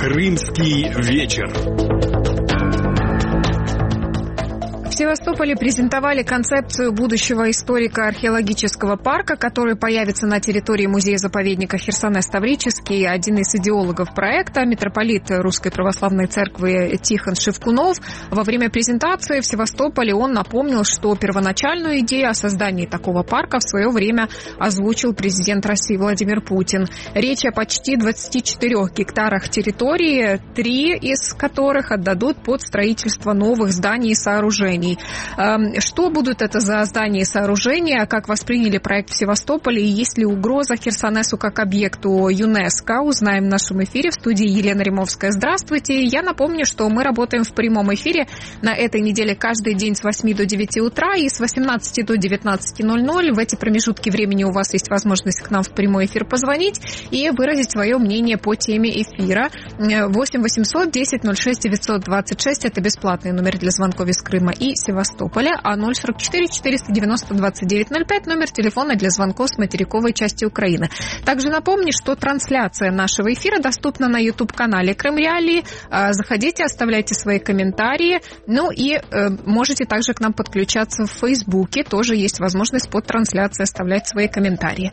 Крымский вечер. В Севастополе презентовали концепцию будущего историко-археологического парка, который появится на территории музея-заповедника Херсонес-Таврический. Один из идеологов проекта, митрополит Русской Православной Церкви Тихон Шевкунов, во время презентации в Севастополе он напомнил, что первоначальную идею о создании такого парка в свое время озвучил президент России Владимир Путин. Речь о почти 24 гектарах территории, 3 из которых отдадут под строительство новых зданий и сооружений. Что будут это за здания и сооружения, как восприняли проект в Севастополе и есть ли угроза Херсонесу как объекту ЮНЕСКО, узнаем в нашем эфире. В студии Елена Римовская. Здравствуйте. Я напомню, что мы работаем в прямом эфире на этой неделе каждый день с 8 до 9 утра и с 18 до 19:00. В эти промежутки времени у вас есть возможность к нам в прямой эфир позвонить и выразить свое мнение по теме эфира. 8 800 10 06 926 – это бесплатный номер для звонков из Крыма и Севастополя, а 044 490 29 05 номер телефона для звонков с материковой части Украины. Также напомню, что трансляция нашего эфира доступна на YouTube-канале Крым Реалии. Заходите, оставляйте свои комментарии. Ну и можете также к нам подключаться в Фейсбуке. Тоже есть возможность под трансляцией оставлять свои комментарии.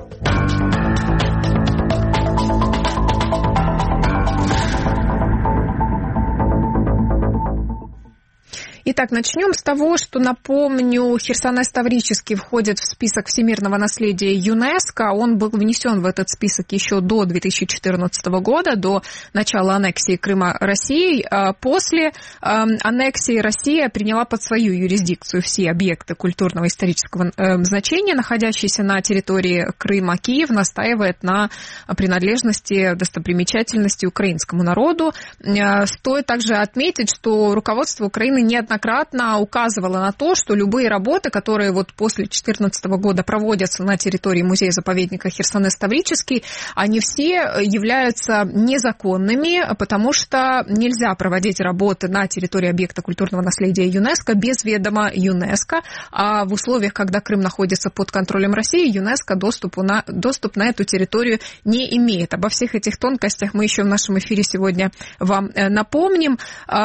Итак, начнем с того, что, напомню, Херсонес-Таврический входит в список всемирного наследия ЮНЕСКО. Он был внесен в этот список еще до 2014 года, до начала аннексии Крыма Россией. После аннексии Россия приняла под свою юрисдикцию все объекты культурного исторического значения, находящиеся на территории Крыма. Киев настаивает на принадлежности достопримечательности украинскому народу. Стоит также отметить, что руководство Украины неоднократно указывала на то, что любые работы, которые вот после 2014 года проводятся на территории музея-заповедника Херсонес-Таврический, они все являются незаконными, потому что нельзя проводить работы на территории объекта культурного наследия ЮНЕСКО без ведома ЮНЕСКО, а в условиях, когда Крым находится под контролем России, ЮНЕСКО доступ на эту территорию не имеет. Обо всех этих тонкостях мы еще в нашем эфире сегодня вам напомним.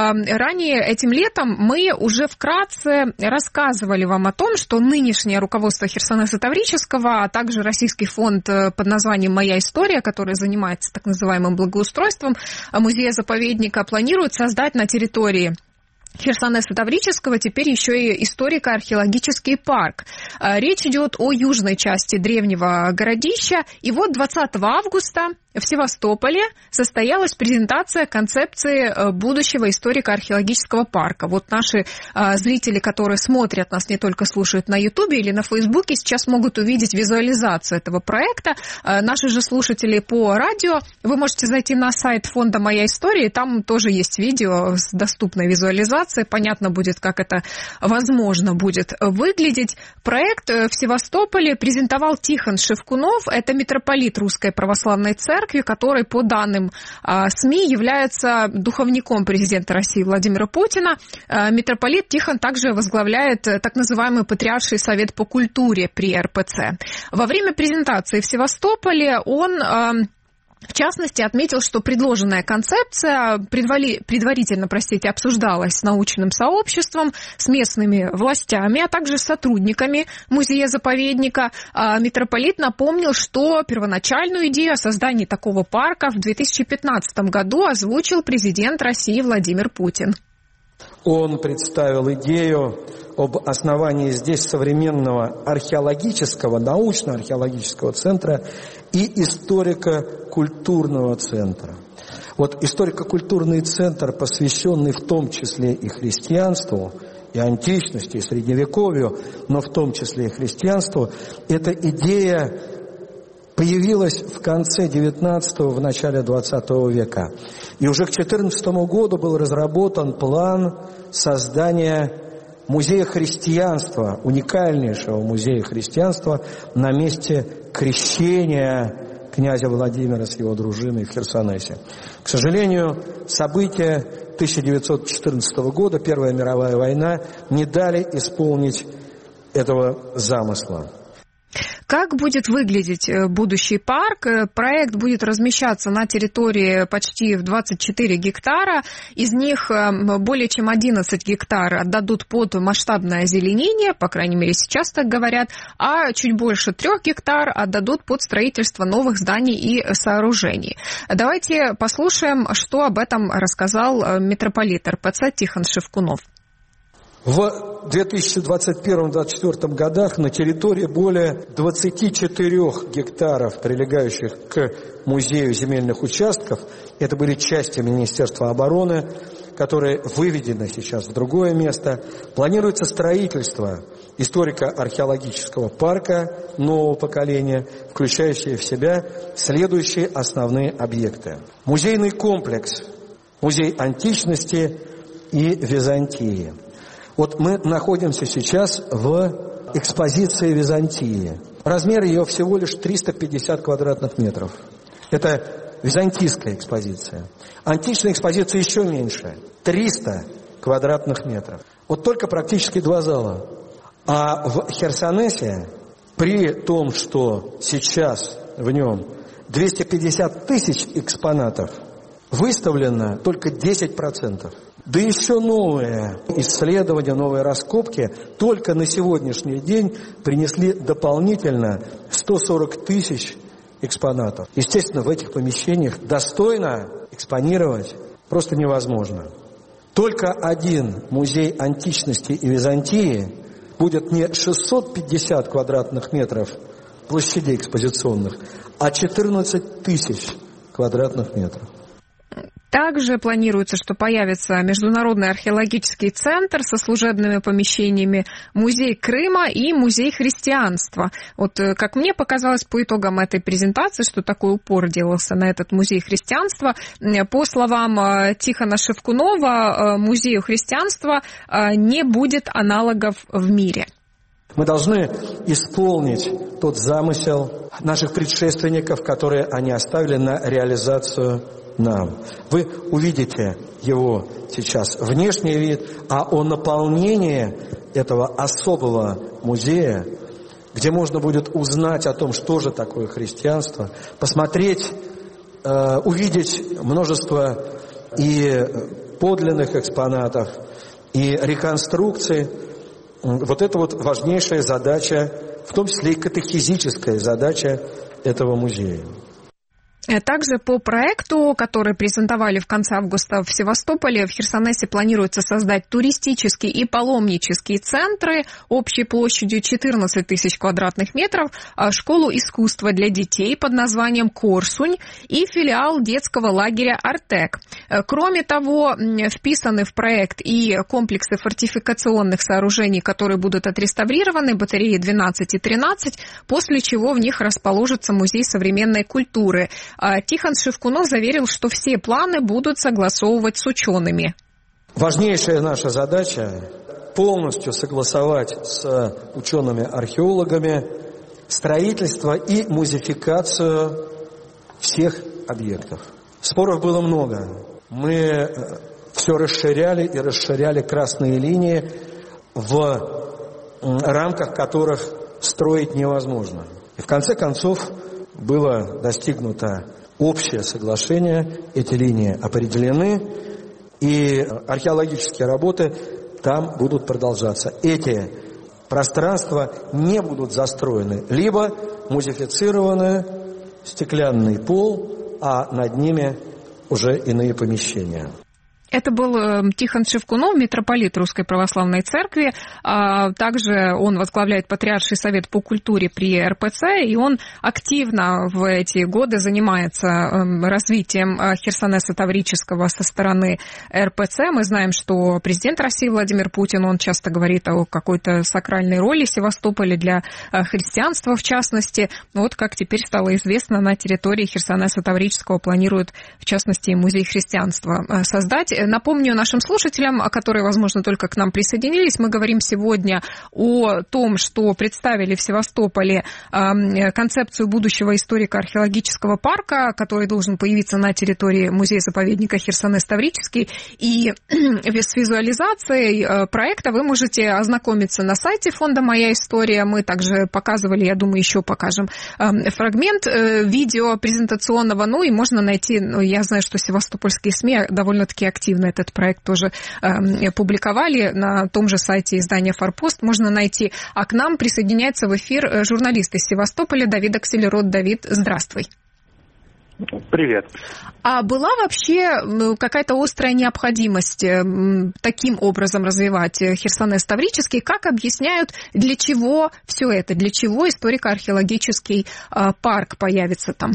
Ранее этим летом мы уже вкратце рассказывали вам о том, что нынешнее руководство Херсонеса Таврического, а также российский фонд под названием «Моя история», который занимается так называемым благоустройством музея-заповедника, планирует создать на территории Херсонеса Таврического теперь еще и историко-археологический парк. Речь идет о южной части древнего городища. И вот 20 августа в Севастополе состоялась презентация концепции будущего историко-археологического парка. Вот наши зрители, которые смотрят нас, не только слушают на Ютубе или на Фейсбуке, сейчас могут увидеть визуализацию этого проекта. Наши же слушатели по радио, вы можете зайти на сайт фонда «Моя история», там тоже есть видео с доступной визуализацией. Понятно будет, как это возможно будет выглядеть. Проект в Севастополе презентовал Тихон Шевкунов. Это митрополит Русской Православной Церкви, который, по данным СМИ, является духовником президента России Владимира Путина. Митрополит Тихон также возглавляет так называемый Патриарший совет по культуре при РПЦ. Во время презентации в Севастополе он в частности, отметил, что предложенная концепция предварительно, обсуждалась с научным сообществом, с местными властями, а также с сотрудниками музея-заповедника. Митрополит напомнил, что первоначальную идею о создании такого парка в 2015 году озвучил президент России Владимир Путин. Он представил идею об основании здесь современного археологического, научно-археологического центра и историко-культурного центра. Вот историко-культурный центр, посвященный в том числе и христианству, и античности, и средневековью, но в том числе и христианству, эта идея появилась в конце XIX, в начале XX века. И уже к 2014 году был разработан план создания музея христианства, уникальнейшего музея христианства на месте крещения князя Владимира с его дружиной в Херсонесе. К сожалению, события 1914 года, Первая мировая война, не дали исполнить этого замысла. Как будет выглядеть будущий парк? Проект будет размещаться на территории почти в 24 гектара. Из них более чем 11 гектар отдадут под масштабное озеленение, по крайней мере, сейчас так говорят, а чуть больше 3 гектар отдадут под строительство новых зданий и сооружений. Давайте послушаем, что об этом рассказал митрополит РПЦ Тихон Шевкунов. В 2021-2024 годах на территории более 24 гектаров, прилегающих к музею земельных участков, это были части Министерства обороны, которые выведены сейчас в другое место, планируется строительство историко-археологического парка нового поколения, включающее в себя следующие основные объекты. Музейный комплекс, музей античности и Византии. Вот мы находимся сейчас в экспозиции Византии. Размер ее всего лишь 350 квадратных метров. Это византийская экспозиция. Античная экспозиция еще меньше. 300 квадратных метров. Вот только практически 2 зала. А в Херсонесе, при том, что сейчас в нем 250 тысяч экспонатов, выставлено только 10%. Да еще новые исследования, новые раскопки только на сегодняшний день принесли дополнительно 140 тысяч экспонатов. Естественно, в этих помещениях достойно экспонировать просто невозможно. Только один музей античности и Византии будет не 650 квадратных метров площадей экспозиционных, а 14 тысяч квадратных метров. Также планируется, что появится Международный археологический центр со служебными помещениями, музей Крыма и музей христианства. Вот как мне показалось по итогам этой презентации, что такой упор делался на этот музей христианства. По словам Тихона Шевкунова, музею христианства не будет аналогов в мире. Мы должны исполнить тот замысел наших предшественников, которые они оставили на реализацию нам. Вы увидите его сейчас внешний вид, а о наполнении этого особого музея, где можно будет узнать о том, что же такое христианство, посмотреть, увидеть множество и подлинных экспонатов, и реконструкций. Вот это вот важнейшая задача, в том числе и катехизическая задача этого музея. Также по проекту, который презентовали в конце августа в Севастополе, в Херсонесе планируется создать туристические и паломнические центры общей площадью 14 тысяч квадратных метров, школу искусства для детей под названием «Корсунь» и филиал детского лагеря «Артек». Кроме того, вписаны в проект и комплексы фортификационных сооружений, которые будут отреставрированы, батареи 12 и 13, после чего в них расположится музей современной культуры. Тихон Шевкунов заверил, что все планы будут согласовывать с учеными. Важнейшая наша задача – полностью согласовать с учеными-археологами строительство и музеификацию всех объектов. Споров было много. Мы все расширяли и расширяли красные линии, в рамках которых строить невозможно. И в конце концов было достигнуто общее соглашение, эти линии определены, и археологические работы там будут продолжаться. Эти пространства не будут застроены, либо музифицированы, стеклянный пол, а над ними уже иные помещения. Это был Тихон Шевкунов, митрополит Русской Православной Церкви. Также он возглавляет Патриарший совет по культуре при РПЦ, и он активно в эти годы занимается развитием Херсонеса Таврического со стороны РПЦ. Мы знаем, что президент России Владимир Путин, он часто говорит о какой-то сакральной роли Севастополя для христианства, в частности. Вот как теперь стало известно, на территории Херсонеса Таврического планируют, в частности, музей христианства создать. Напомню нашим слушателям, которые, возможно, только к нам присоединились, мы говорим сегодня о том, что представили в Севастополе концепцию будущего историко-археологического парка, который должен появиться на территории музея-заповедника Херсонес-Таврический. И с визуализацией проекта вы можете ознакомиться на сайте фонда «Моя история». Мы также показывали, я думаю, еще покажем фрагмент видео презентационного. Ну и можно найти, я знаю, что севастопольские СМИ довольно-таки активно этот проект тоже публиковали на том же сайте издания «Форпост». Можно найти. А к нам присоединяется в эфир журналист из Севастополя Давид Акселерод. Давид, здравствуй. Привет. А была вообще какая-то острая необходимость таким образом развивать Херсонес Таврический? Как объясняют, для чего все это? Для чего историко-археологический парк появится там?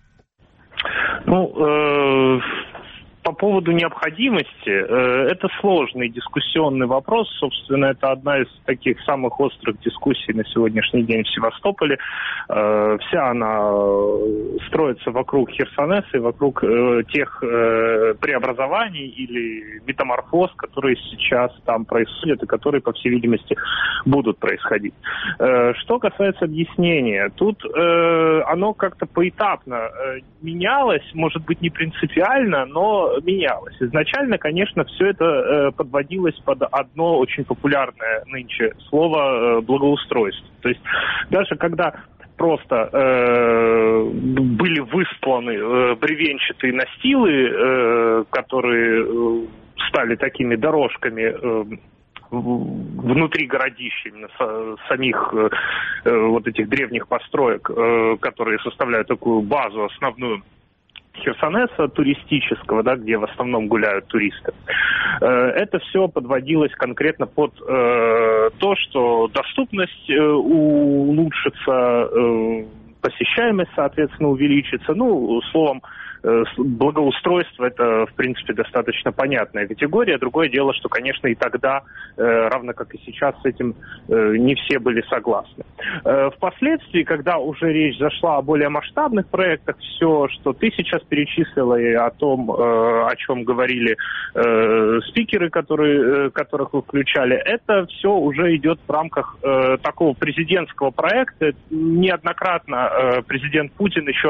По поводу необходимости, это сложный дискуссионный вопрос. Собственно, это одна из таких самых острых дискуссий на сегодняшний день в Севастополе. Вся она строится вокруг Херсонеса и вокруг тех преобразований или метаморфоз, которые сейчас там происходят и которые, по всей видимости, будут происходить. Что касается объяснения, тут оно как-то поэтапно менялось, может быть, не принципиально, но менялось. Изначально, конечно, все это подводилось под одно очень популярное нынче слово «благоустройство». То есть даже когда просто были выстланы бревенчатые настилы, которые стали такими дорожками внутри городища, именно самих вот этих древних построек, которые составляют такую базу основную Херсонеса туристического, да, где в основном гуляют туристы. Это все подводилось конкретно под то, что доступность улучшится, посещаемость, соответственно, увеличится. Ну, словом, благоустройство – это, в принципе, достаточно понятная категория. Другое дело, что, конечно, и тогда, равно как и сейчас, с этим не все были согласны. Впоследствии, когда уже речь зашла о более масштабных проектах, все, что ты сейчас перечислила, и о том, о чем говорили спикеры, которых вы включали, это все уже идет в рамках такого президентского проекта. Неоднократно президент Путин еще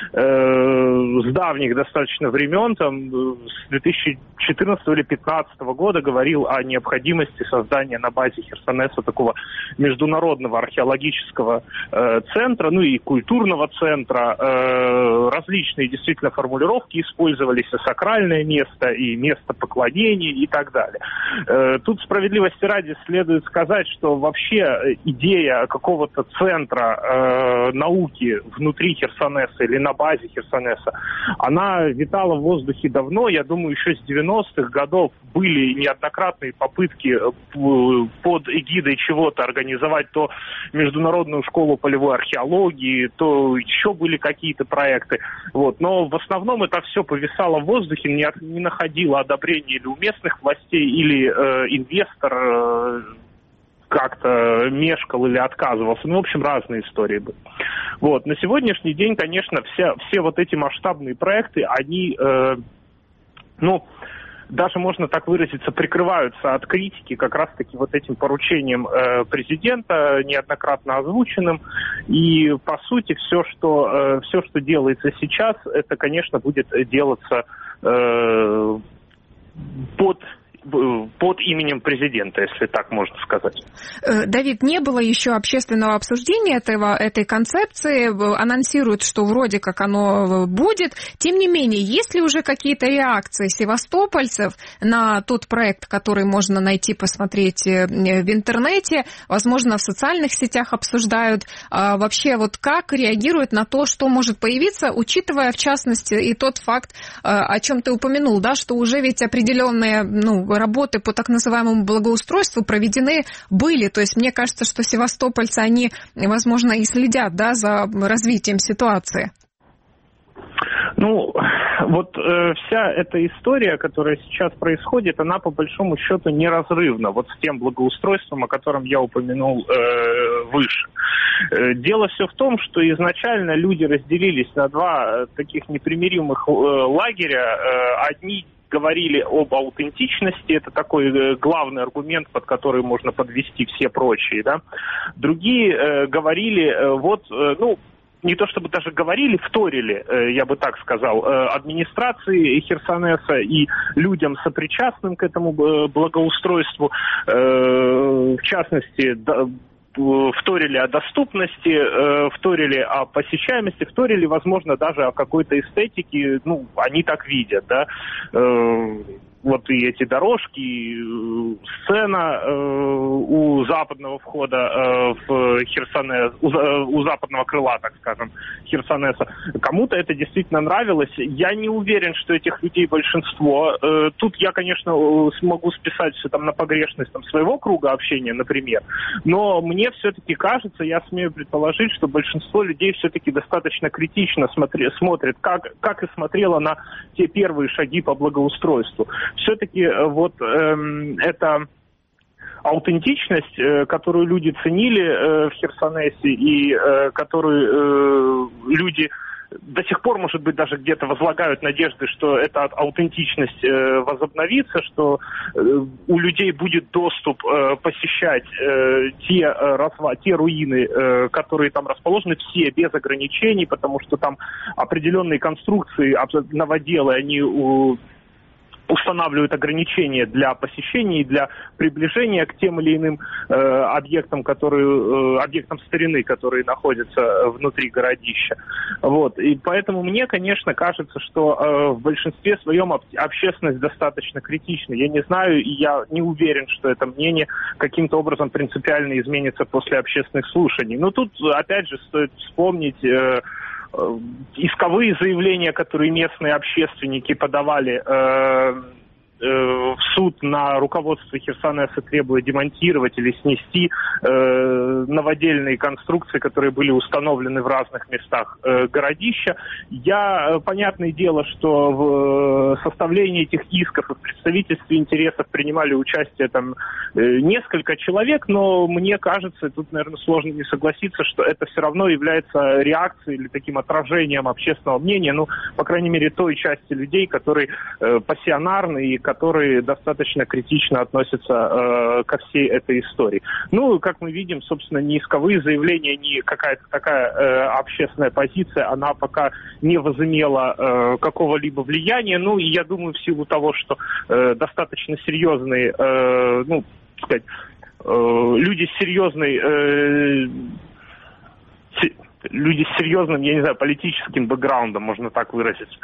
с давних достаточно времен, там, с 2014 или 2015 года говорил о необходимости создания на базе Херсонеса такого международного археологического центра, ну и культурного центра. Различные действительно формулировки использовались: и сакральное место, и место поклонения, и так далее. Тут справедливости ради следует сказать, что вообще идея какого-то центра науки внутри Херсонеса или на базе Херсонеса, она витала в воздухе давно. Я думаю, еще с 90-х годов были неоднократные попытки под эгидой чего-то организовать то международную школу полевой археологии, то еще были какие-то проекты. Вот. Но в основном это все повисало в воздухе, не находило одобрения или у местных властей, или инвестор как-то мешкал или отказывался. Ну, в общем, разные истории были. Вот. На сегодняшний день, конечно, все вот эти масштабные проекты, они, даже можно так выразиться, прикрываются от критики как раз-таки вот этим поручением президента, неоднократно озвученным. И, по сути, все, что делается сейчас, это, конечно, будет делаться под именем президента, если так можно сказать. Давид, не было еще общественного обсуждения этой концепции. Анонсируют, что вроде как оно будет. Тем не менее, есть ли уже какие-то реакции севастопольцев на тот проект, который можно найти, посмотреть в интернете? Возможно, в социальных сетях обсуждают. Вообще, вот как реагируют на то, что может появиться, учитывая, в частности, и тот факт, о чем ты упомянул, да, что уже ведь определенные, работы по так называемому благоустройству проведены были. То есть мне кажется, что севастопольцы, они, возможно, и следят, да, за развитием ситуации. Вся эта история, которая сейчас происходит, она по большому счету неразрывна вот с тем благоустройством, о котором я упомянул выше. Дело все в том, что изначально люди разделились на два таких непримиримых лагеря. Одни говорили об аутентичности, это такой главный аргумент, под который можно подвести все прочие, да. Другие говорили, не то чтобы даже говорили, вторили, я бы так сказал, администрации Херсонеса и людям, сопричастным к этому благоустройству, в частности, вторили о доступности, вторили о посещаемости, вторили, возможно, даже о какой-то эстетике, они так видят, да. Вот и эти дорожки, и сцена у западного входа в Херсонес, у западного крыла, так скажем, Херсонеса. Кому-то это действительно нравилось. Я не уверен, что этих людей большинство. Тут я, конечно, смогу списать все там на погрешность своего круга общения, например. Но мне все-таки кажется, я смею предположить, что большинство людей все-таки достаточно критично смотрит, как и смотрело на те первые шаги по благоустройству. Все-таки эта аутентичность, которую люди ценили в Херсонесе и которую люди до сих пор, может быть, даже где-то возлагают надежды, что эта аутентичность возобновится, что у людей будет доступ посещать те руины, которые там расположены, все без ограничений, потому что там определенные конструкции новоделы, они устанавливают ограничения для посещения и для приближения к тем или иным объектам старины, которые находятся внутри городища. Вот. И поэтому мне, конечно, кажется, что в большинстве своем общественность достаточно критична. Я не знаю, и я не уверен, что это мнение каким-то образом принципиально изменится после общественных слушаний. Но тут, опять же, стоит вспомнить исковые заявления, которые местные общественники подавали в суд на руководство Херсонеса, требуя демонтировать или снести новодельные конструкции, которые были установлены в разных местах городища. Понятное дело, что в составлении этих исков и в представительстве интересов принимали участие там несколько человек, но мне кажется, тут, наверное, сложно не согласиться, что это все равно является реакцией или таким отражением общественного мнения, по крайней мере, той части людей, которые пассионарны и которые достаточно критично относятся ко всей этой истории. Как мы видим, собственно, ни исковые заявления, ни какая-то такая общественная позиция, она пока не возымела какого-либо влияния. И я думаю, в силу того, что достаточно серьезные, люди с серьезным, я не знаю, политическим бэкграундом, можно так выразить,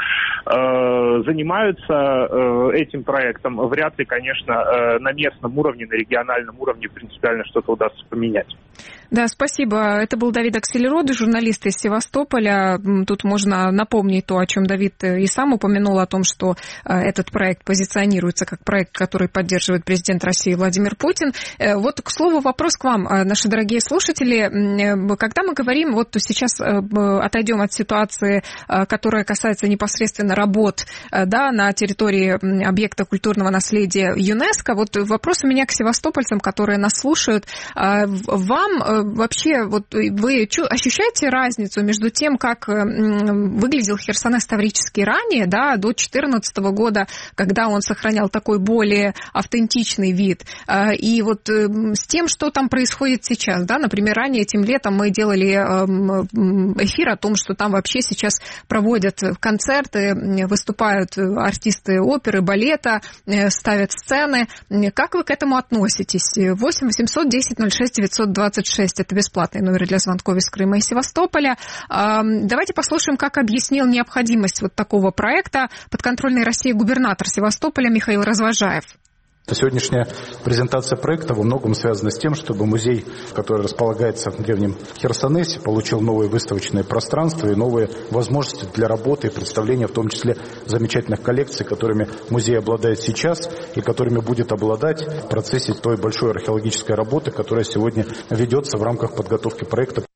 занимаются этим проектом, вряд ли, конечно, на местном уровне, на региональном уровне принципиально что-то удастся поменять. Да, спасибо. Это был Давид Аксельроды, журналист из Севастополя. Тут можно напомнить то, о чем Давид и сам упомянул, о том, что этот проект позиционируется как проект, который поддерживает президент России Владимир Путин. Вот, к слову, вопрос к вам, наши дорогие слушатели. Когда мы говорим, сейчас отойдем от ситуации, которая касается непосредственно работ, на территории объекта культурного наследия ЮНЕСКО, вопрос у меня к севастопольцам, которые нас слушают. Вам вообще, вы ощущаете разницу между тем, как выглядел Херсонес Таврический ранее, до 2014 года, когда он сохранял такой более автентичный вид, и с тем, что там происходит сейчас, например, ранее этим летом мы делали эфир о том, что там вообще сейчас проводят концерты, выступают артисты оперы, балета, ставят сцены. Как вы к этому относитесь? 8 800 10 06 926. Это бесплатный номер для звонков из Крыма и Севастополя. Давайте послушаем, как объяснил необходимость такого проекта подконтрольной России губернатор Севастополя Михаил Развожаев. Сегодняшняя презентация проекта во многом связана с тем, чтобы музей, который располагается в древнем Херсонесе, получил новые выставочные пространства и новые возможности для работы и представления, в том числе замечательных коллекций, которыми музей обладает сейчас и которыми будет обладать в процессе той большой археологической работы, которая сегодня ведется в рамках подготовки проекта.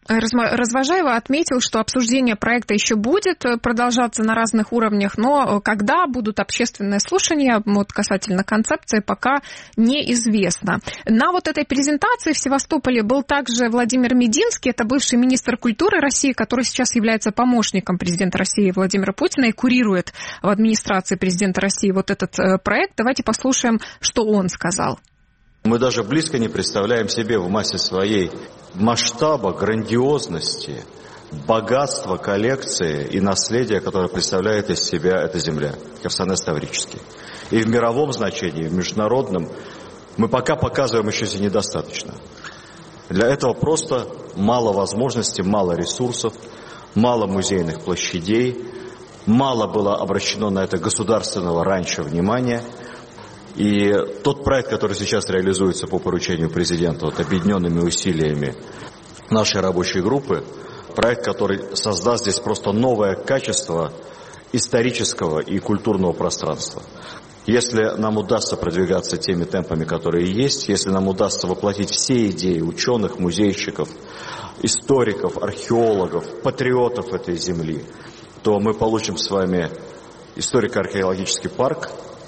Развожаева отметил, что обсуждение проекта еще будет продолжаться на разных уровнях, но когда будут общественные слушания вот касательно концепции, пока неизвестно. На вот этой презентации в Севастополе был также Владимир Мединский, это бывший министр культуры России, который сейчас является помощником президента России Владимира Путина и курирует в администрации президента России вот этот проект. Давайте послушаем, что он сказал. Мы даже близко не представляем себе в массе своей масштаба, грандиозности, богатства коллекции и наследия, которое представляет из себя эта земля, Херсонес Таврический. И в мировом значении, в международном, мы пока показываем еще недостаточно. Для этого просто мало возможностей, мало ресурсов, мало музейных площадей, мало было обращено на это государственного раньше внимания. И тот проект, который сейчас реализуется по поручению президента, вот, объединенными усилиями нашей рабочей группы, проект, который создаст здесь просто новое качество исторического и культурного пространства. Если нам удастся продвигаться теми темпами, которые есть, если нам удастся воплотить все идеи ученых, музейщиков, историков, археологов, патриотов этой земли, то мы получим с вами историко-археологический парк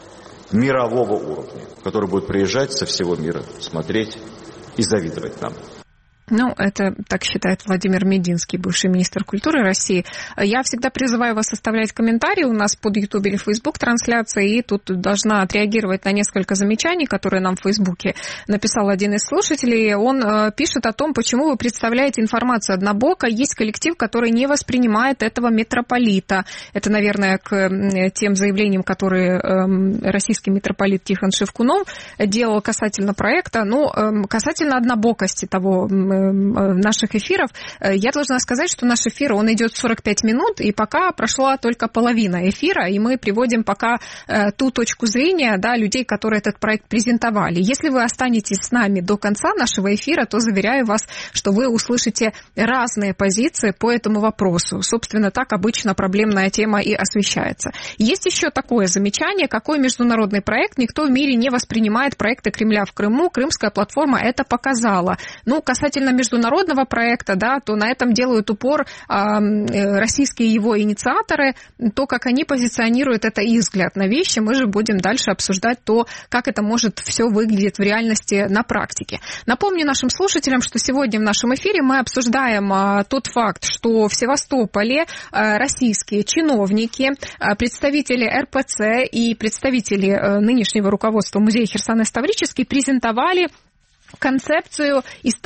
мирового уровня, который будет приезжать со всего мира, смотреть и завидовать нам. Ну, это так считает Владимир Мединский, бывший министр культуры России. Я всегда призываю вас оставлять комментарии у нас под YouTube или Facebook трансляции, и тут должна отреагировать на несколько замечаний, которые нам в Фейсбуке написал один из слушателей. Он пишет о том, почему вы представляете информацию однобоко. Есть коллектив, который не воспринимает этого митрополита. Это, наверное, к тем заявлениям, которые российский митрополит Тихон Шевкунов делал касательно проекта. Ну, касательно однобокости того наших эфиров, я должна сказать, что наш эфир, он идет 45 минут, и пока прошла только половина эфира, и мы приводим пока ту точку зрения, да, людей, которые этот проект презентовали. Если вы останетесь с нами до конца нашего эфира, то заверяю вас, что вы услышите разные позиции по этому вопросу. Собственно, так обычно проблемная тема и освещается. Есть еще такое замечание, какой международный проект, никто в мире не воспринимает проекты Кремля в Крыму, Крымская платформа это показала. Ну, касательно международного проекта, да, то на этом делают упор российские его инициаторы, то, как они позиционируют, это их взгляд на вещи. Мы же будем дальше обсуждать то, как это может все выглядеть в реальности на практике. Напомню нашим слушателям, что сегодня в нашем эфире мы обсуждаем тот факт, что в Севастополе российские чиновники, представители РПЦ и представители нынешнего руководства музея Херсонес Таврический презентовали концепцию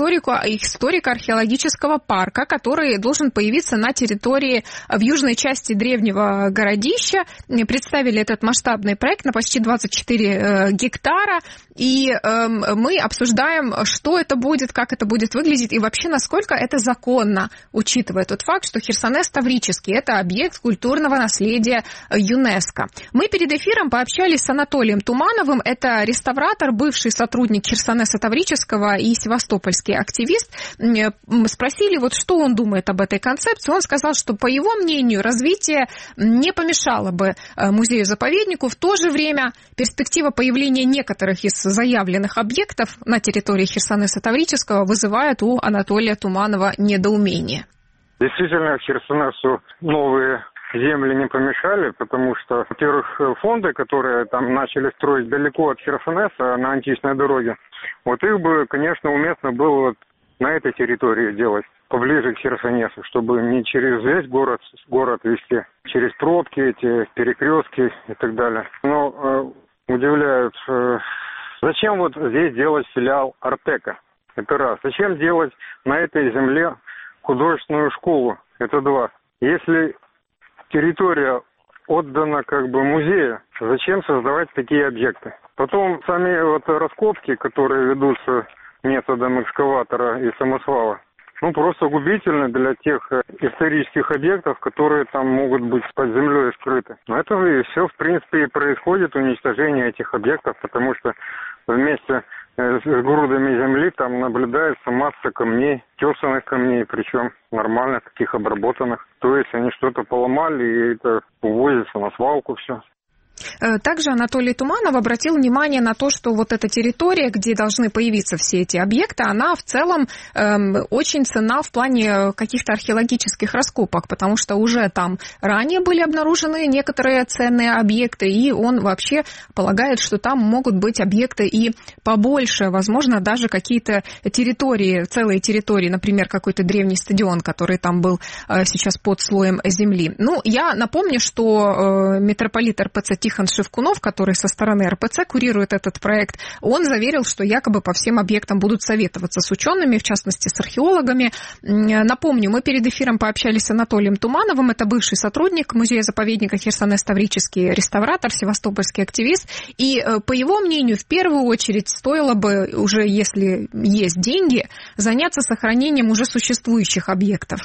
историко-археологического парка, который должен появиться на территории в южной части древнего городища. Представили этот масштабный проект на почти 24 гектара. И мы обсуждаем, что это будет, как это будет выглядеть и вообще, насколько это законно, учитывая тот факт, что Херсонес Таврический – это объект культурного наследия ЮНЕСКО. Мы перед эфиром пообщались с Анатолием Тумановым. Это реставратор, бывший сотрудник Херсонеса Таврического и севастопольский активист. Спросили, вот что он думает об этой концепции. Он сказал, что, по его мнению, развитие не помешало бы музею-заповеднику. В то же время перспектива появления некоторых из заявленных объектов на территории Херсонеса Таврического вызывает у Анатолия Туманова недоумение. Действительно, Херсонесу новые земли не помешали, потому что, во-первых, фонды, которые там начали строить далеко от Херсонеса на античной дороге, вот их бы, конечно, уместно было вот на этой территории делать, поближе к Херсонесу, чтобы не через весь город вести, через пробки эти, перекрестки и так далее. Но удивляют, зачем вот здесь делать филиал Артека? Это раз. Зачем делать на этой земле художественную школу? Это два. Если территория отдана как бы музею, зачем создавать такие объекты? Потом сами вот раскопки, которые ведутся методом экскаватора и самосвала, ну просто губительны для тех исторических объектов, которые там могут быть под землей скрыты. Но это и все, в принципе, и происходит, уничтожение этих объектов, потому что вместе с грудами земли там наблюдается масса камней, тесаных камней, причем нормально таких обработанных. То есть они что-то поломали, и это увозится на свалку все. Также Анатолий Туманов обратил внимание на то, что вот эта территория, где должны появиться все эти объекты, она в целом очень ценна в плане каких-то археологических раскопок, потому что уже там ранее были обнаружены некоторые ценные объекты, и он вообще полагает, что там могут быть объекты и побольше, возможно, даже какие-то территории, целые территории, например, какой-то древний стадион, который там был сейчас под слоем земли. Ну, я напомню, что митрополит РПЦ Тихон Шевкунов, который со стороны РПЦ курирует этот проект, он заверил, что якобы по всем объектам будут советоваться с учеными, в частности, с археологами. Напомню, мы перед эфиром пообщались с Анатолием Тумановым, это бывший сотрудник музея-заповедника Херсонес-Таврический, реставратор, севастопольский активист, и, по его мнению, в первую очередь стоило бы, уже если есть деньги, заняться сохранением уже существующих объектов.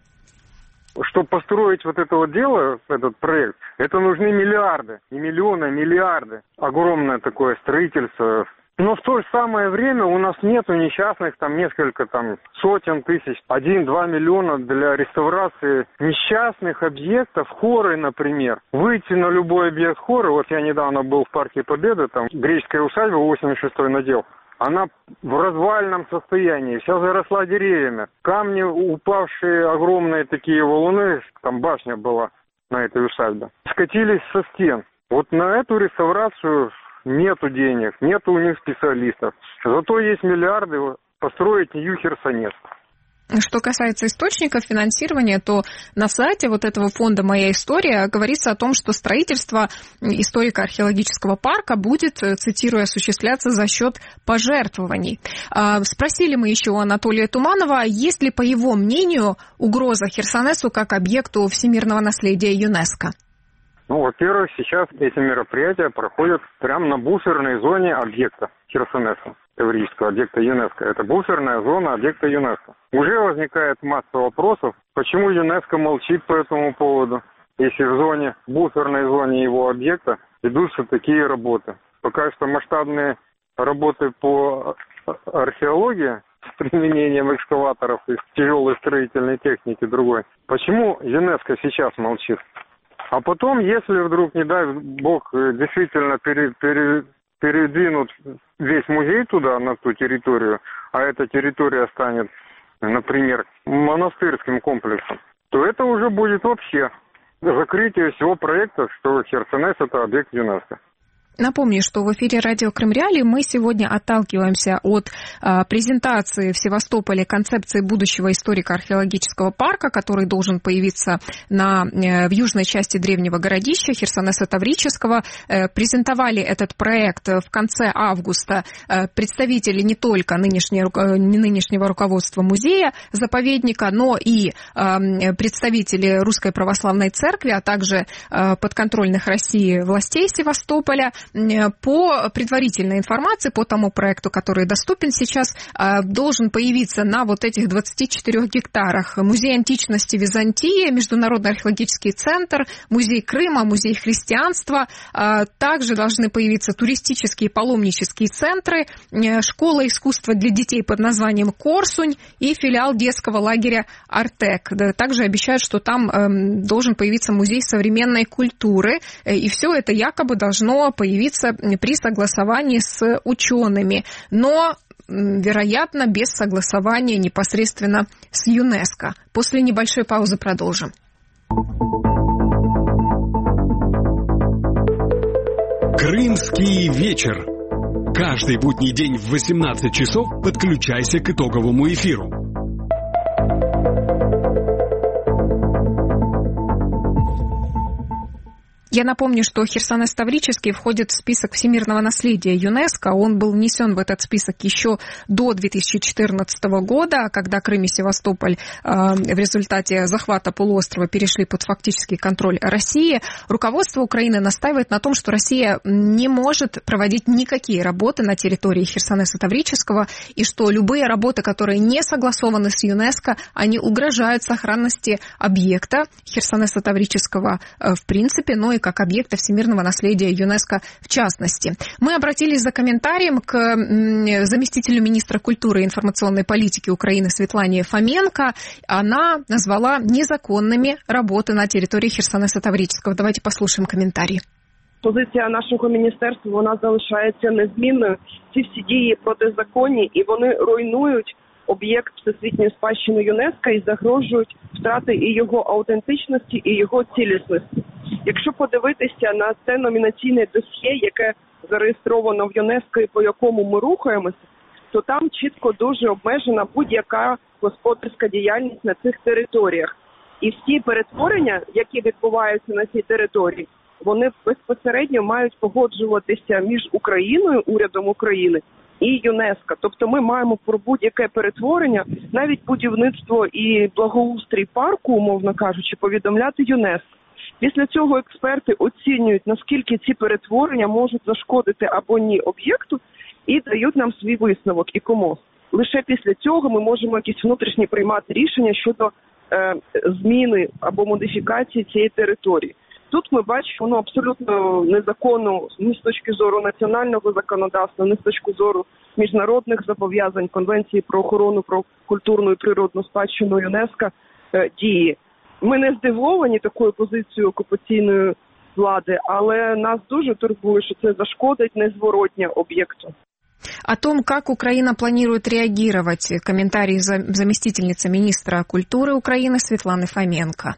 Чтобы построить вот это вот дело, этот проект, это нужны миллиарды, не миллионы, а миллиарды. Огромное такое строительство. Но в то же самое время у нас нету несчастных, там несколько там сотен тысяч, 1-2 миллиона для реставрации несчастных объектов, хоры, например. Выйти на любой объект хоры, вот я недавно был в Парке Победы, там греческая усадьба, 86-й надел. Она в развальном состоянии, вся заросла деревьями. Камни, упавшие, огромные такие валуны, там башня была на этой усадьбе, скатились со стен. Вот на эту реставрацию нету денег, нету у них специалистов. Зато есть миллиарды построить Нью-Херсонес. Что касается источников финансирования, то на сайте вот этого фонда «Моя история» говорится о том, что строительство историко-археологического парка будет, цитирую, осуществляться за счет пожертвований. Спросили мы еще у Анатолия Туманова, есть ли, по его мнению, угроза Херсонесу как объекту всемирного наследия ЮНЕСКО? Ну, во-первых, сейчас эти мероприятия проходят прямо на буферной зоне объекта Херсонеса, Таврического объекта ЮНЕСКО. Это буферная зона объекта ЮНЕСКО. Уже возникает масса вопросов, почему ЮНЕСКО молчит по этому поводу, если в буферной зоне его объекта ведутся такие работы. Пока что масштабные работы по археологии с применением экскаваторов и тяжелой строительной техники другой. Почему ЮНЕСКО сейчас молчит? А потом, если вдруг, не дай бог, действительно передвинут весь музей туда, на ту территорию, а эта территория станет, например, монастырским комплексом, то это уже будет вообще закрытие всего проекта, что Херсонес – это объект ЮНЕСКО. Напомню, что в эфире радио Крым Реалии мы сегодня отталкиваемся от презентации в Севастополе концепции будущего историко-археологического парка, который должен появиться в южной части древнего городища Херсонеса Таврического. Презентовали этот проект в конце августа представители не только нынешнего руководства музея-заповедника, но и представители Русской Православной Церкви, а также подконтрольных России властей Севастополя. По предварительной информации, по тому проекту, который доступен сейчас, должен появиться на вот этих 24 гектарах музей античности Византии, Международный археологический центр, музей Крыма, музей христианства. Также должны появиться туристические и паломнические центры, школа искусства для детей под названием «Корсунь» и филиал детского лагеря «Артек». Также обещают, что там должен появиться музей современной культуры, и все это якобы должно появиться при согласовании с учеными, но, вероятно, без согласования непосредственно с ЮНЕСКО. После небольшой паузы продолжим. Крымский вечер. Каждый будний день в 18 часов подключайся к итоговому эфиру. Я напомню, что Херсонес Таврический входит в список всемирного наследия ЮНЕСКО. Он был внесен в этот список еще до 2014 года, когда Крым и Севастополь в результате захвата полуострова перешли под фактический контроль России. Руководство Украины настаивает на том, что Россия не может проводить никакие работы на территории Херсонеса Таврического, и что любые работы, которые не согласованы с ЮНЕСКО, они угрожают сохранности объекта Херсонеса Таврического в принципе, но и как объекта всемирного наследия ЮНЕСКО в частности. Мы обратились за комментарием к заместителю министра культуры и информационной политики Украины Светлане Фоменко. Она назвала незаконными работы на территории Херсонеса Таврического. Давайте послушаем комментарий. Позиція нашого міністерства, вона залишається незмінною. Ці всі дії протизаконні і вони руйнують об'єкт всесвітньої спадщини ЮНЕСКО і загрожують втрати і його аутентичності, і його цілісності. Якщо подивитися на це номінаційне досьє, яке зареєстровано в ЮНЕСКО і по якому ми рухаємося, то там чітко дуже обмежена будь-яка господарська діяльність на цих територіях. І всі перетворення, які відбуваються на цій території, вони безпосередньо мають погоджуватися між Україною, урядом України, і ЮНЕСКО. Тобто ми маємо про будь-яке перетворення, навіть будівництво і благоустрій парку, умовно кажучи, повідомляти ЮНЕСКО. Після цього експерти оцінюють, наскільки ці перетворення можуть зашкодити або ні об'єкту, і дають нам свій висновок і КОМОС. Лише після цього ми можемо якісь внутрішні приймати рішення щодо зміни або модифікації цієї території. Тут ми бачимо абсолютно незаконно ні з точки зору національного законодавства, ні з точки зору міжнародних зобов'язань, Конвенції про охорону про культурну і природну спадщину ЮНЕСКО дії. Ми не здивовані такою позицією окупаційної влади, але нас дуже турбує, что это зашкодить незворотне объекту. О том, как Украина планирует реагировать, комментарий заместительницы министра культуры Украины Світлани Фоменко.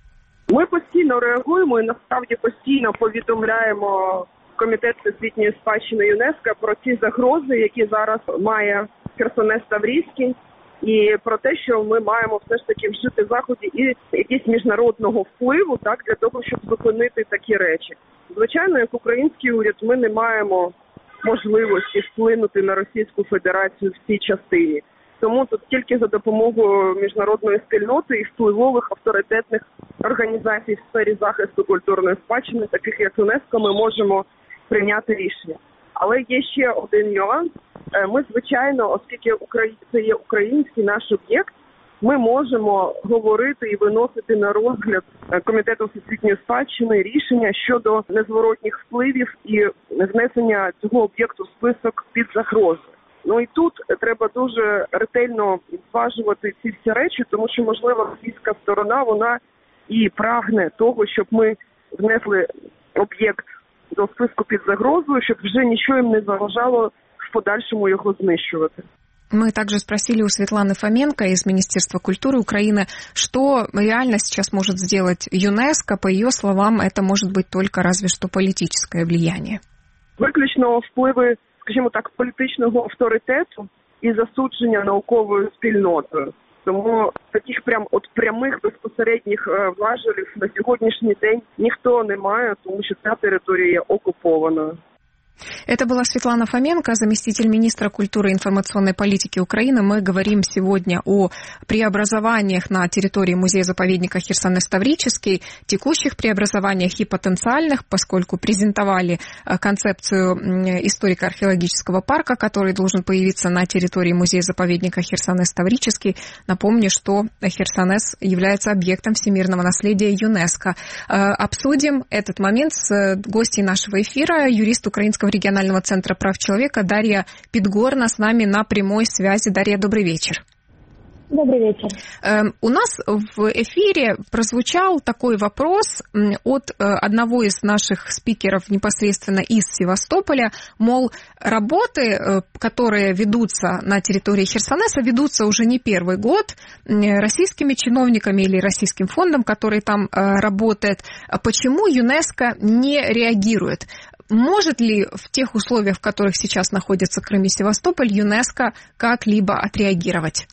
Ми постійно реагуємо і насправді постійно повідомляємо Комітет всесвітньої спадщини ЮНЕСКО про ті загрози, які зараз має Херсонес Таврійський, і про те, що ми маємо все ж таки вжити заходів і якісь міжнародного впливу, так, для того, щоб зупинити такі речі. Звичайно, як український уряд, ми не маємо можливості вплинути на Російську Федерацію в цій частині. Тому тут тільки за допомогою міжнародної спільноти і впливових авторитетних організацій в сфері захисту культурної спадщини, таких як ЮНЕСКО, ми можемо прийняти рішення. Але є ще один нюанс. Ми, звичайно, оскільки це є український наш об'єкт, ми можемо говорити і виносити на розгляд Комітету всесвітньої спадщини рішення щодо незворотніх впливів і внесення цього об'єкту в список під загрозу. Ну і тут треба дуже ретельно зважувати ці всі речі, тому що, можливо, російська сторона, вона і прагне того, щоб ми внесли об'єкт до списку під загрозою, щоб вже нічого їм не заважало в подальшому його знищувати. Мы также спросили у Светланы Фоменко из Министерства культуры Украины, что реально сейчас может сделать ЮНЕСКО. По ее словам, это может быть только разве что политическое влияние. Виключно впливи, скажімо так, політичного авторитету і засудження науковою спільнотою. Тому таких прямих безпосередніх важелів на сьогоднішній день ніхто не має, тому що ця територія є окупованою. Это была Светлана Фоменко, заместитель министра культуры и информационной политики Украины. Мы говорим сегодня о преобразованиях на территории музея-заповедника Херсонес-Таврический, текущих преобразованиях и потенциальных, поскольку презентовали концепцию историко-археологического парка, который должен появиться на территории музея-заповедника Херсонес-Таврический. Напомню, что Херсонес является объектом всемирного наследия ЮНЕСКО. Обсудим этот момент с гостьей нашего эфира, юрист Украинского регионального центра прав человека Дарья Підгорна с нами на прямой связи. Дарья, добрый вечер. Добрый вечер. У нас в эфире прозвучал такой вопрос от одного из наших спикеров непосредственно из Севастополя, мол, работы, которые ведутся на территории Херсонеса, ведутся уже не первый год российскими чиновниками или российским фондом, который там работает. Почему ЮНЕСКО не реагирует? Может ли в тех условиях, в которых сейчас находится Крым и Севастополь, ЮНЕСКО как-либо отреагировать?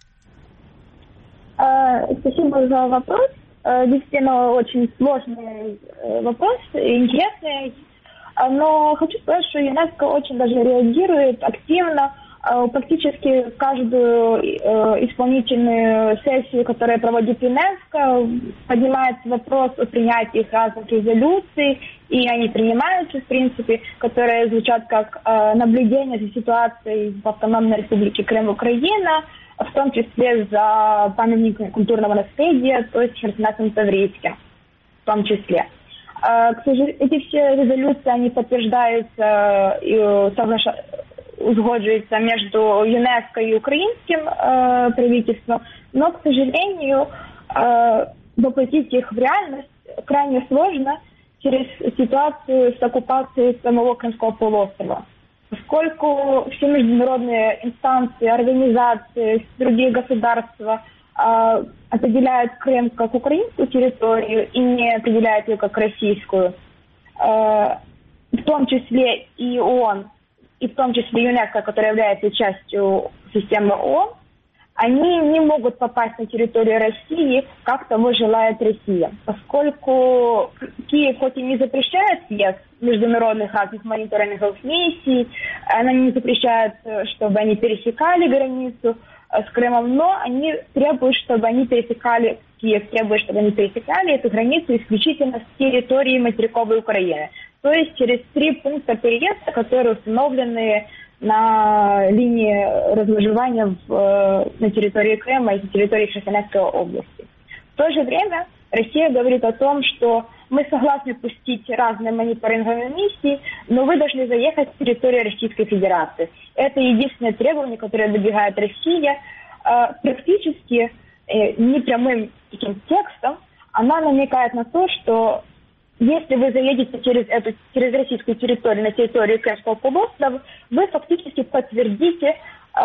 Спасибо за вопрос. Действительно, очень сложный вопрос, интересный. Но хочу сказать, что ЮНЕСКО очень даже реагирует активно. Практически каждую исполнительную сессию, которую проводит ЮНЕСКО, поднимается вопрос о принятии разных резолюций, и они принимаются, в принципе, которые звучат как наблюдение за ситуацией в Автономной Республике Крым, Украина, в том числе за памятниками культурного наследия, то есть Херсонесом Таврийским в том числе. К сожалению, эти все резолюции, они подтверждаются и узгоджуется между ЮНЕСКО и украинским правительством, но, к сожалению, воплотить их в реальность крайне сложно. через ситуацию с оккупацией самого Крымского полуострова. Поскольку все международные инстанции, организации, другие государства определяют Крым как украинскую территорию и не определяют ее как российскую, в том числе и ООН, и в том числе ЮНЕСКО, которая является частью системы ООН, они не могут попасть на территорию России, как того желает Россия. Поскольку Киев хоть и не запрещает въезд международных разных мониторинговых миссий, она не запрещает, чтобы они пересекали границу с Крымом, но они требуют, чтобы они пересекали, Киев требует, чтобы они пересекали эту границу исключительно с территории материковой Украины. То есть через 3 пункта переезда, которые установлены на линии размежевания на территории Крыма и на территории Херсонесской области. В то же время Россия говорит о том, что мы согласны пустить разные мониторинговые миссии, но вы должны заехать с территории Российской Федерации. Это единственное требование, которое выдвигает Россия. Практически непрямым таким текстом она намекает на то, что если вы заедете через российскую территорию на территорию Крымского полуострова, вы фактически подтвердите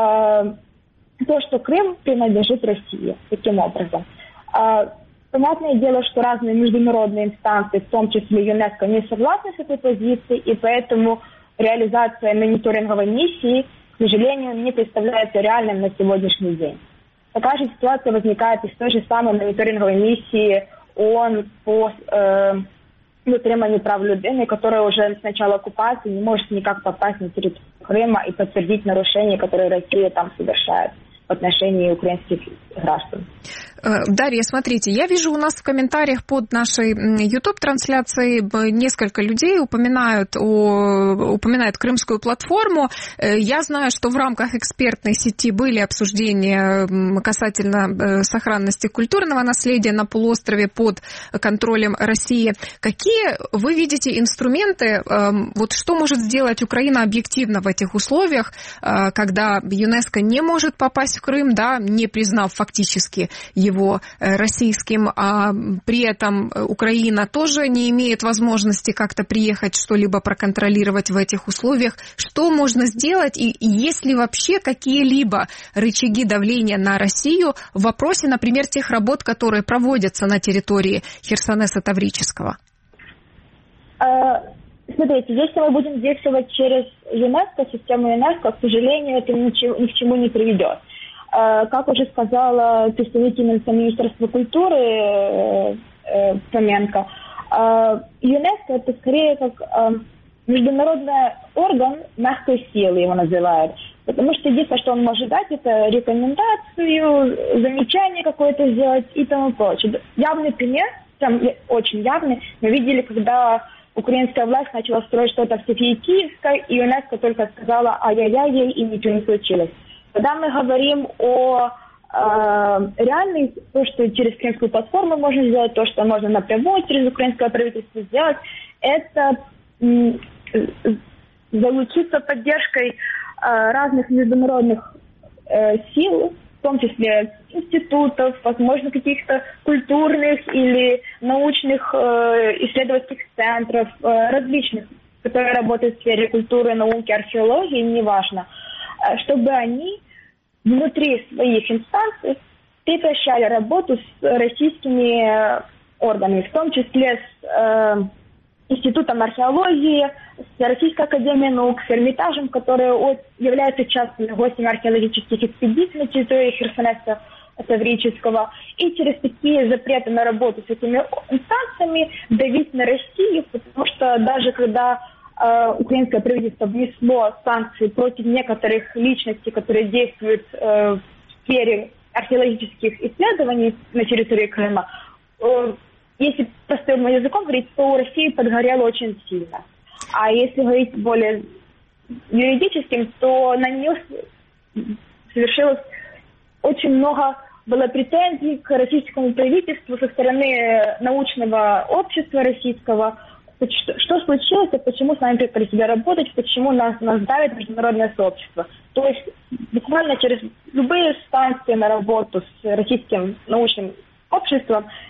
то, что Крым принадлежит России таким образом. Понятное дело, что разные международные инстанции, в том числе ЮНЕСКО, не согласны с этой позицией, и поэтому реализация мониторинговой миссии, к сожалению, не представляется реальным на сегодняшний день. Такая же ситуация возникает и с той же самой мониторинговой миссией ООН по дотриманию прав людини, которая уже с начала оккупации не может никак попасть на территорию Крыма и подтвердить нарушения, которые Россия там совершает в отношении украинских граждан. Дарья, смотрите, я вижу у нас в комментариях под нашей YouTube-трансляцией несколько людей упоминают Крымскую платформу. Я знаю, что в рамках экспертной сети были обсуждения касательно сохранности культурного наследия на полуострове под контролем России. Какие вы видите инструменты, вот что может сделать Украина объективно в этих условиях, когда ЮНЕСКО не может попасть в Крым, да, не признав фактически его российским, а при этом Украина тоже не имеет возможности как-то приехать, что-либо проконтролировать в этих условиях. Что можно сделать и есть ли вообще какие-либо рычаги давления на Россию в вопросе, например, тех работ, которые проводятся на территории Херсонеса Таврического? Смотрите, если мы будем действовать через ЮНЕСКО, систему ЮНЕСКО, к сожалению, это ни к чему не приведет. Как уже сказала представительница Министерства культуры Фоменко, ЮНЕСКО это скорее как международный орган мягкой силы, его называют. Потому что единственное, что он может дать, это рекомендацию, замечание какое-то сделать и тому прочее. Явный пример, прям очень явный, мы видели, когда украинская власть начала строить что-то в Софии Киевской, и ЮНЕСКО только сказала ай-яй-яй, и ничего не случилось. Когда мы говорим о реальной, то, что через Крымскую платформу можно сделать, то, что можно напрямую через украинское правительство сделать, это заручиться поддержкой разных международных сил, в том числе институтов, возможно, каких-то культурных или научных исследовательских центров, различных, которые работают в сфере культуры, науки, археологии, неважно, чтобы они внутри своих инстанций прекращали работу с российскими органами, в том числе с Институтом археологии, с Российской академией наук, с Эрмитажем, который является частными гостями археологических экспедиций на территории Херсонеса Таврического. И через такие запреты на работу с этими инстанциями давить на Россию, потому что даже когда украинское правительство внесло санкции против некоторых личностей, которые действуют в сфере археологических исследований на территории Крыма, если простым языком говорить, то у России подгорело очень сильно. А если говорить более юридическим, то на нее совершилось очень много было претензий к российскому правительству со стороны научного общества российского. Что случилось, и почему с нами прекратили себя работать, почему нас давит международное сообщество. То есть буквально через любые станции на работу с российским научным обществом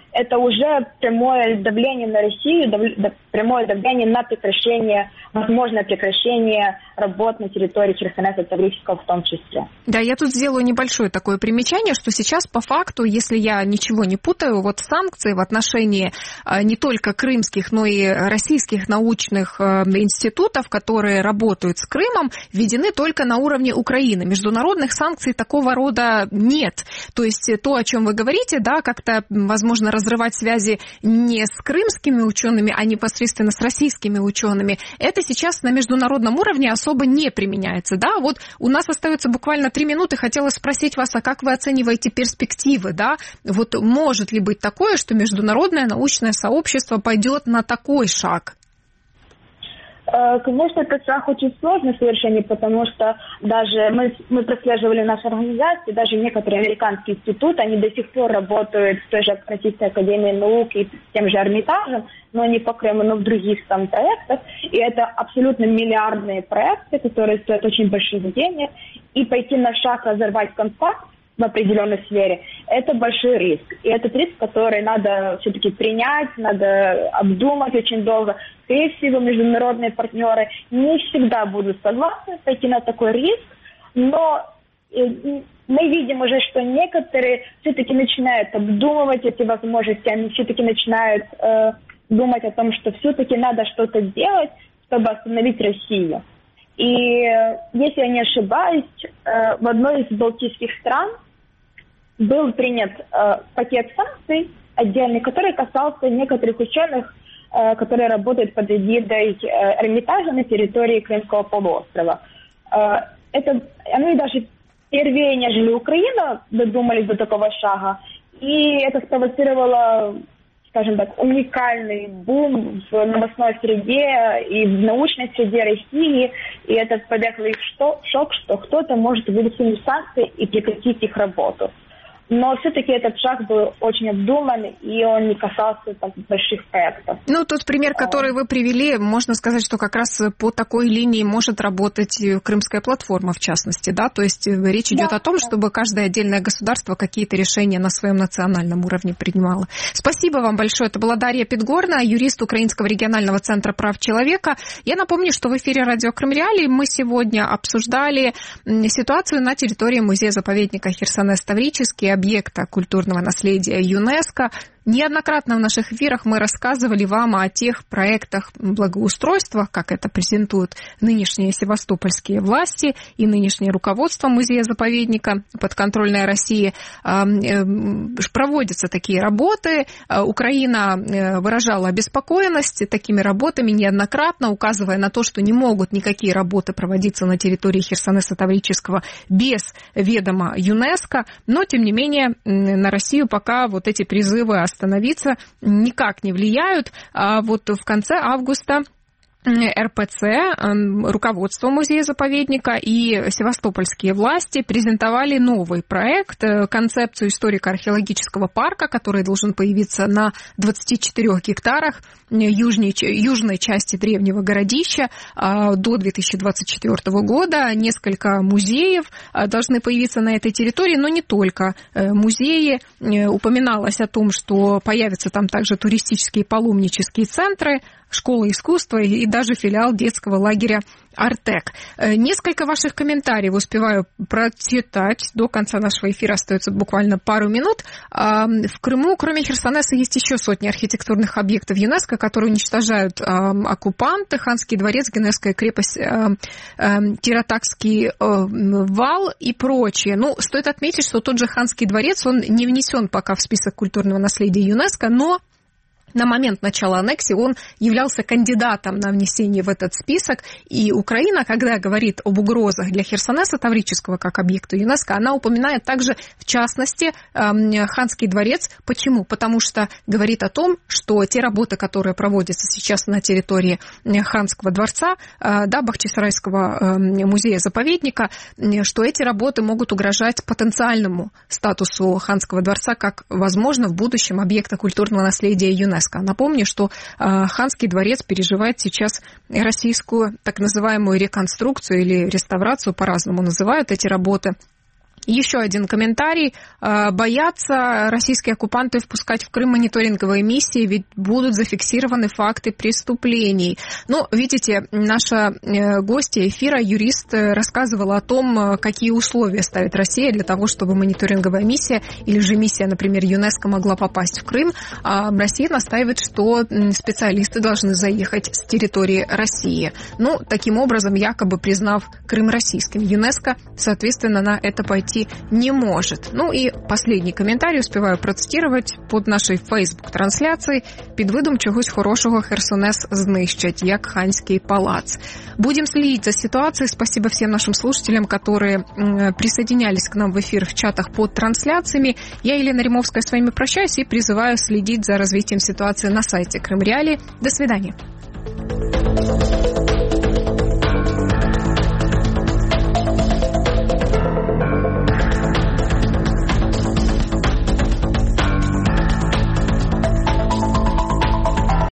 это уже прямое давление на Россию, прямое давление на возможное прекращение работ на территории Херсонеса Таврического в том числе. Да, я тут сделаю небольшое такое примечание, что сейчас по факту, если я ничего не путаю, вот санкции в отношении не только крымских, но и российских научных институтов, которые работают с Крымом, введены только на уровне Украины. Международных санкций такого рода нет. То есть то, о чем вы говорите, да, как-то, возможно, разрывать связи не с крымскими учеными, а непосредственно с российскими учеными, это сейчас на международном уровне особо не применяется. Да? Вот у нас остается буквально 3 минуты. Хотела спросить вас, а как вы оцениваете перспективы? Да? Вот может ли быть такое, что международное научное сообщество пойдет на такой шаг? Конечно, этот шаг очень сложный в совершении, потому что даже мы прослеживали наши организации, даже некоторые американские институты, они до сих пор работают в той же Российской академии наук и с тем же Эрмитажем, но не по Крыму, но в других там проектах. И это абсолютно миллиардные проекты, которые стоят очень больших денег. И пойти на шаг разорвать контакт в определенной сфере, это большой риск. И этот риск, который надо все-таки принять, надо обдумать очень долго. Скорее всего, международные партнеры не всегда будут согласны пойти на такой риск, но мы видим уже, что некоторые все-таки начинают обдумывать эти возможности, они все-таки начинают думать о том, что все-таки надо что-то делать, чтобы остановить Россию. И если я не ошибаюсь, в одной из балтийских стран был принят пакет санкций отдельный, который касался некоторых ученых, которые работают под эгидой Эрмитажа на территории Крымского полуострова. Они даже первее, нежели Украина, додумались до такого шага. И это спровоцировало, скажем так, уникальный бум в новостной среде и в научной среде России. И это повергло их в шок, что кто-то может вынести санкции и прекратить их работу. Но все-таки этот шаг был очень обдуман, и он не касался так больших проектов. Ну, тот пример, который вы привели, можно сказать, что как раз по такой линии может работать Крымская платформа, в частности, да? То есть речь идет о том, чтобы каждое отдельное государство какие-то решения на своем национальном уровне принимало. Спасибо вам большое. Это была Дарья Пидгорна, юрист Украинского регионального центра прав человека. Я напомню, что в эфире радио Крым Реалии мы сегодня обсуждали ситуацию на территории музея-заповедника Херсонес Таврический, объекта культурного наследия ЮНЕСКО. Неоднократно в наших эфирах мы рассказывали вам о тех проектах благоустройства, как это презентуют нынешние севастопольские власти и нынешнее руководство музея-заповедника подконтрольной России. Проводятся такие работы. Украина выражала обеспокоенность такими работами неоднократно, указывая на то, что не могут никакие работы проводиться на территории Херсонеса Таврического без ведома ЮНЕСКо. Но, тем не менее, на Россию пока вот эти призывы остановиться никак не влияют. А вот в конце августа РПЦ, руководство музея-заповедника и севастопольские власти презентовали новый проект, концепцию историко-археологического парка, который должен появиться на 24 гектарах южной части древнего городища до 2024 года. Несколько музеев должны появиться на этой территории, но не только музеи. Упоминалось о том, что появятся там также туристические паломнические центры, школа искусства и даже филиал детского лагеря «Артек». Несколько ваших комментариев успеваю прочитать. До конца нашего эфира остается буквально пару минут. В Крыму, кроме Херсонеса, есть еще сотни архитектурных объектов ЮНЕСКо, которые уничтожают оккупанты. Ханский дворец, Генуэзская крепость, Тиратакский вал и прочее. Ну, стоит отметить, что тот же Ханский дворец, он не внесен пока в список культурного наследия ЮНЕСКо, но на момент начала аннексии он являлся кандидатом на внесение в этот список. И Украина, когда говорит об угрозах для Херсонеса Таврического как объекта ЮНЕСКо, она упоминает также, в частности, Ханский дворец. Почему? Потому что говорит о том, что те работы, которые проводятся сейчас на территории Ханского дворца, да, Бахчисарайского музея-заповедника, что эти работы могут угрожать потенциальному статусу Ханского дворца как, возможно, в будущем объекта культурного наследия ЮНЕСКо. Напомню, что Ханский дворец переживает сейчас российскую так называемую реконструкцию или реставрацию, по-разному называют эти работы. Еще один комментарий. Боятся российские оккупанты впускать в Крым мониторинговые миссии, ведь будут зафиксированы факты преступлений. Ну, видите, наша гостья эфира, юрист, рассказывала о том, какие условия ставит Россия для того, чтобы мониторинговая миссия или же миссия, например, ЮНЕСКО могла попасть в Крым. А Россия настаивает, что специалисты должны заехать с территории России. Ну, таким образом, якобы признав Крым российским, ЮНЕСКО, соответственно, на это пойти не может. Ну і последній коментарій успіваю процитувати під нашою фейсбук-трансляцією. Під видом чогось хорошого Херсонес знищать, як Ханський палац. Будем следить за ситуацией. Спасибо всем нашим слушателям, которые присоединялись к нам в эфир в чатах под трансляциями. Я, Елена Римовская, с вами прощаюсь и призываю следить за развитием ситуации на сайте Крым Реалии. До свидания.